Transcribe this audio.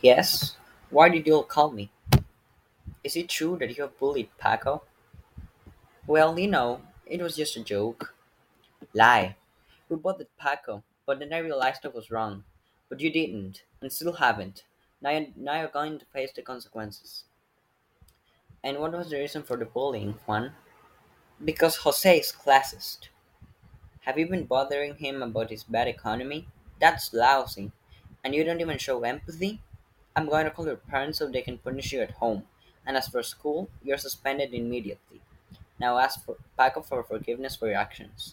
Yes? Why did you all call me? Is it true that you have bullied Paco? Well, it was just a joke. Lie. We both did Paco, but then I realized I was wrong. But you didn't, and still haven't. Now you're going to face the consequences. And what was the reason for the bullying, Juan? Because Jose is classist. Have you been bothering him about his bad economy? That's lousy. And you don't even show empathy? I'm going to call your parents so they can punish you at home. And as for school, you're suspended immediately. Now ask for Paco for forgiveness for your actions.